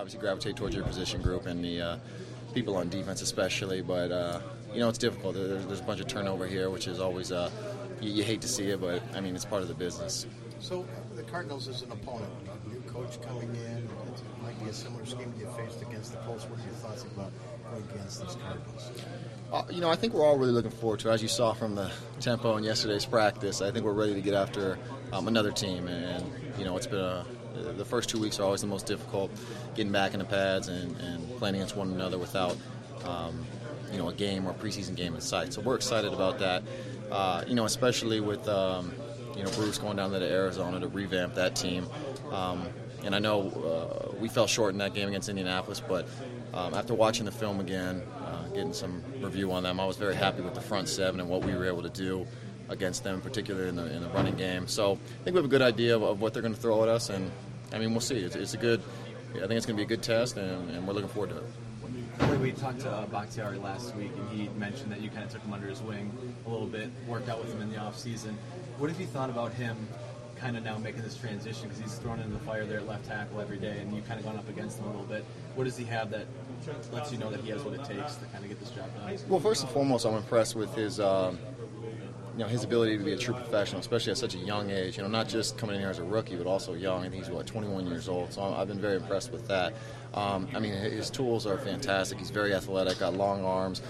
obviously gravitate towards your position group and the people on defense especially. But, it's difficult. There's a bunch of turnover here, which is always you hate to see it, but, I mean, it's part of the business. So the Cardinals as an opponent, a new coach coming in, it might be a similar scheme you faced against the Colts. What are your thoughts about going against these Cardinals? I think we're all really looking forward to it. As you saw from the tempo in yesterday's practice, I think we're ready to get after another team. And it's been the first 2 weeks are always the most difficult, getting back in the pads and playing against one another without a game or preseason game in sight. So we're excited about that, especially with Bruce going down to Arizona to revamp that team. And I know we fell short in that game against Indianapolis, but after watching the film again, getting some review on them, I was very happy with the front seven and what we were able to do against them, particularly in the running game. So I think we have a good idea of what they're going to throw at us, and I mean we'll see. I think it's going to be a good test, and we're looking forward to it. We talked to Bakhtiari last week, and he mentioned that you kind of took him under his wing a little bit, worked out with him in the off season. What have you thought about him kind of now making this transition, because he's thrown into the fire there at left tackle every day, and you've kind of gone up against him a little bit? What does he have that lets you know that he has what it takes to kind of get this job done? Well, first and foremost, I'm impressed with his his ability to be a true professional, especially at such a young age. Not just coming in here as a rookie, but also young. I think he's 21 years old. So I've been very impressed with that. His tools are fantastic. He's very athletic, got long arms,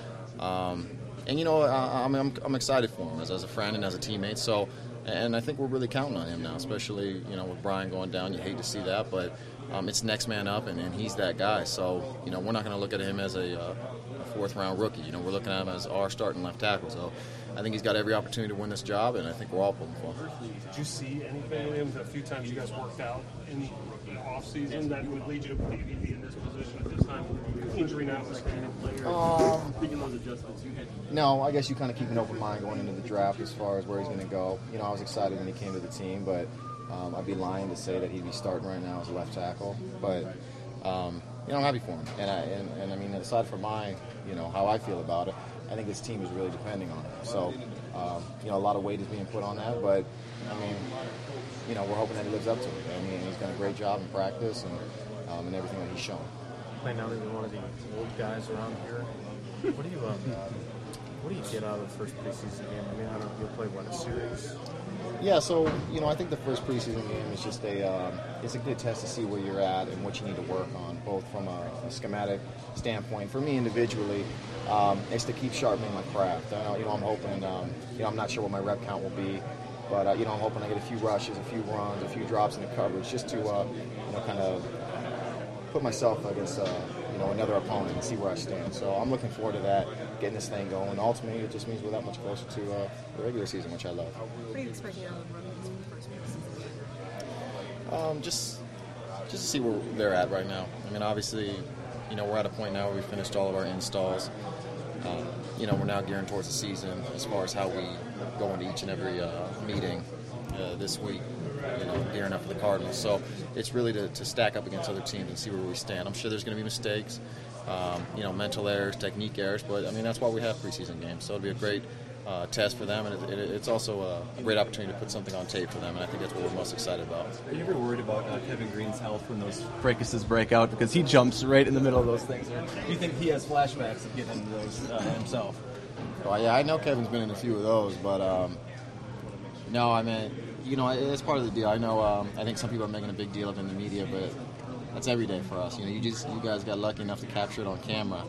I'm excited for him as a friend and as a teammate. So. And I think we're really counting on him now, especially, with Brian going down. You hate to see that, but it's next man up, and he's that guy. So, we're not going to look at him as a fourth-round rookie. We're looking at him as our starting left tackle. So I think he's got every opportunity to win this job, and I think we're all pulling for him. Did you see anything in him the few times you guys worked out in the off-season that would lead you to maybe be in this position at this time? Injury notwithstanding, making those adjustments you had? No, I guess you kind of keep an open mind going into the draft as far as where he's going to go. I was excited when he came to the team, but I'd be lying to say that he'd be starting right now as a left tackle. But I'm happy for him, and I mean, aside from my, how I feel about it, I think this team is really depending on him. So, a lot of weight is being put on that, but I mean, we're hoping that he lives up to it. I mean, he's done a great job in practice and everything that he's shown. Now that you're one of the old guys around here, what do you get out of the first preseason game? I mean, I don't know, you'll play a series? Yeah, so I think the first preseason game is just it's a good test to see where you're at and what you need to work on, both from a schematic standpoint. For me individually, it's to keep sharpening my craft. I'm hoping, I'm not sure what my rep count will be, but I'm hoping I get a few rushes, a few runs, a few drops in the coverage, just to kind of put myself against another opponent and see where I stand. So I'm looking forward to that, getting this thing going. Ultimately, it just means we're that much closer to the regular season, which I love. What are you expecting out of the rookies for the first preseason? Just to see where they're at right now. I mean, obviously, we're at a point now where we finished all of our installs. We're now gearing towards the season as far as how we go into each and every meeting this week. Gearing up for the Cardinals. So it's really to stack up against other teams and see where we stand. I'm sure there's going to be mistakes, mental errors, technique errors, but I mean that's why we have preseason games. So it'll be a great test for them, and it's also a great opportunity to put something on tape for them, and I think that's what we're most excited about. Are you ever worried about Kevin Green's health when those fracases break out, because he jumps right in the middle of those things? Or do you think he has flashbacks of getting into those himself? Well, yeah, I know Kevin's been in a few of those, but no, I mean, it's part of the deal. I know. I think some people are making a big deal of it in the media, but that's every day for us. You guys got lucky enough to capture it on camera.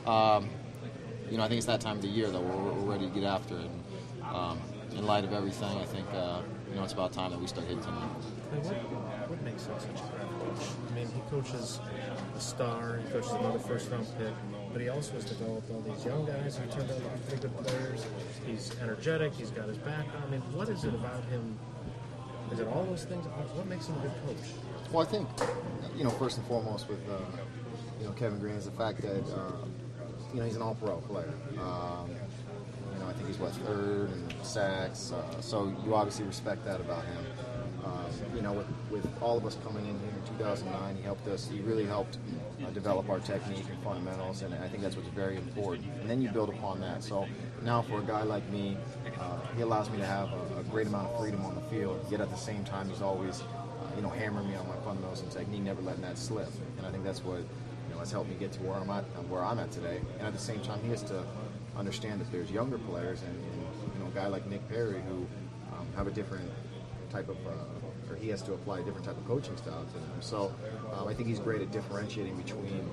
I think it's that time of the year that we're ready to get after it. And, in light of everything, I think it's about time that we start hitting something. What makes him such a great coach? I mean, he coaches a star, he coaches another first-round pick, but he also has developed all these young guys who turned out to be pretty good players. He's energetic, he's got his background. I mean, what is it about him? Is it all those things? What makes him a good coach? Well, I think, first and foremost with, Kevin Green is the fact that, he's an all-pro player. I think he's, third in sacks. So you obviously respect that about him. With all of us coming in here in 2009, he really helped develop our technique and fundamentals, and I think that's what's very important. And then you build upon that. So now for a guy like me, he allows me to have a great amount of freedom on the field, yet at the same time he's always hammer me on my fundamentals and technique, never letting that slip. And I think that's what has helped me get to where I'm at today. And at the same time, he has to understand that there's younger players and a guy like Nick Perry who have a different type of, or he has to apply a different type of coaching style to them. So I think he's great at differentiating between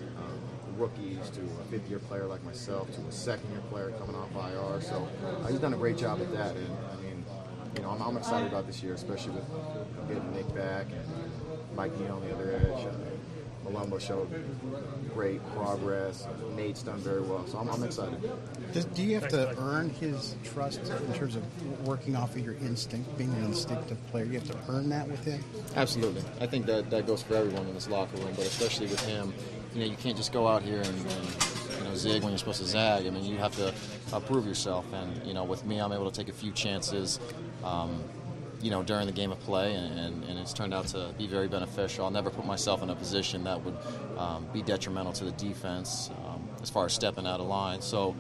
rookies to a fifth-year player like myself to a second-year player coming off IR. So he's done a great job at that. And I'm excited about this year, especially with getting Nick back and Mike Neal on the other edge. Malumbo showed great progress. Nate's done very well, so I'm excited. Do you have to earn his trust in terms of working off of your instinct, being an instinctive player? You have to earn that with him? Absolutely. I think that goes for everyone in this locker room, but especially with him. You can't just go out here and zig when you're supposed to zag. I mean, you have to prove yourself. And, with me, I'm able to take a few chances, during the game of play, and it's turned out to be very beneficial. I'll never put myself in a position that would be detrimental to the defense as far as stepping out of line. So,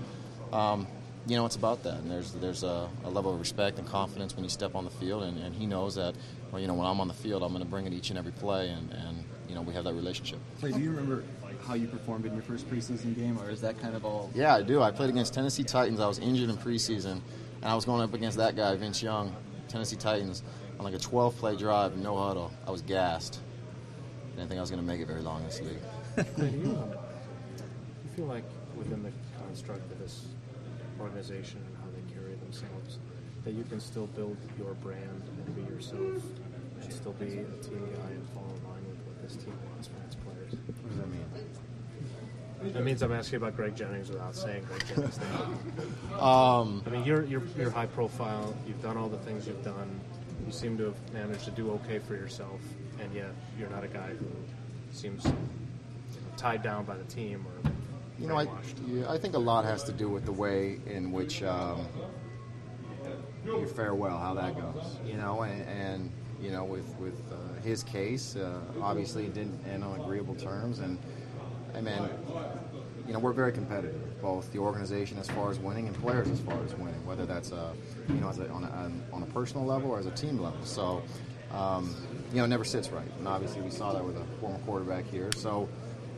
it's about that. And there's a level of respect and confidence when you step on the field, and he knows that, when I'm on the field, I'm going to bring it each and every play, and we have that relationship. Clay, do you remember how you performed in your first preseason game, or is that kind of all? Yeah, I do. I played against Tennessee Titans. I was injured in preseason, and I was going up against that guy, Vince Young, Tennessee Titans, on like a 12-play drive, no huddle. I was gassed. I didn't think I was going to make it very long in this league. Do you feel like within the construct of this organization and how they carry themselves, that you can still build your brand and be yourself and still be a team guy and fall in line with what this team wants from its players? What does that mean? That means I'm asking about Greg Jennings without saying Greg Jennings' name. I mean, you're high profile. You've done all the things you've done. You seem to have managed to do okay for yourself, and yet you're not a guy who seems tied down by the team or brainwashed. I think a lot has to do with the way in which your farewell, how that goes. And with his case, obviously it didn't end on agreeable terms, and we're very competitive, both the organization as far as winning and players as far as winning, whether that's on a personal level or as a team level. So, it never sits right. And obviously we saw that with a former quarterback here. So,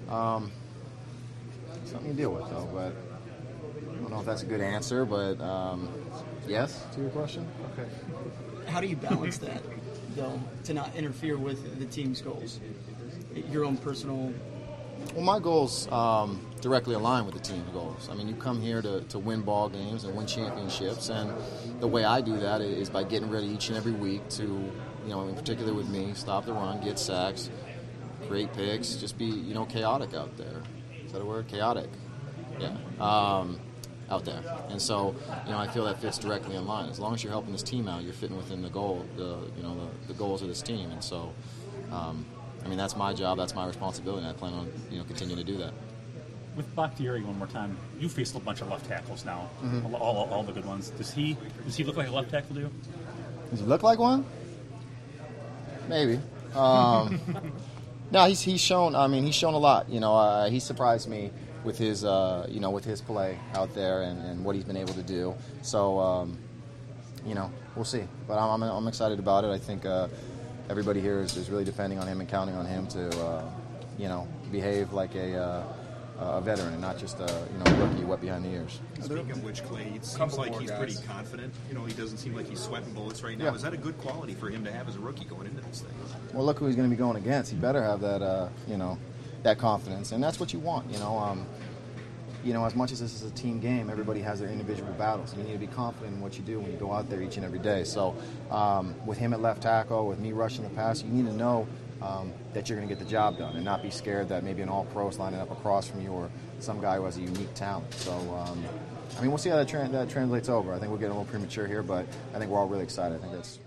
something to deal with, though. But I don't know if that's a good answer, but yes to your question. Okay. How do you balance that, though, to not interfere with the team's goals? Your own personal... Well, my goals directly align with the team's goals. I mean, you come here to win ball games and win championships, and the way I do that is by getting ready each and every week to, in particular with me, stop the run, get sacks, create picks, just be, chaotic out there. Is that a word? Chaotic. Yeah. Out there. And so, I feel that fits directly in line. As long as you're helping this team out, you're fitting within the goal, the goals of this team. And so, that's my job, that's my responsibility, and I plan on, continuing to do that. With Bakhtiari one more time, you faced a bunch of left tackles now, all the good ones. Does he look like a left tackle to you? Does he look like one? Maybe. No, he's shown a lot. He surprised me with his with his play out there and what he's been able to do. So we'll see. But I'm excited about it. I think everybody here is really depending on him and counting on him to behave like a veteran and not just a rookie wet behind the ears. Speaking of which, Clay, it seems like he's pretty confident. He doesn't seem like he's sweating bullets right now. Yeah. Is that a good quality for him to have as a rookie going into this thing? Well, look who he's going to be going against. He better have that that confidence, and that's what you want. As much as this is a team game, everybody has their individual battles, and you need to be confident in what you do when you go out there each and every day. So, with him at left tackle, with me rushing the pass, you need to know that you're going to get the job done and not be scared that maybe an all-pro is lining up across from you or some guy who has a unique talent. So, we'll see how that translates over. I think we're getting a little premature here, but I think we're all really excited. I think that's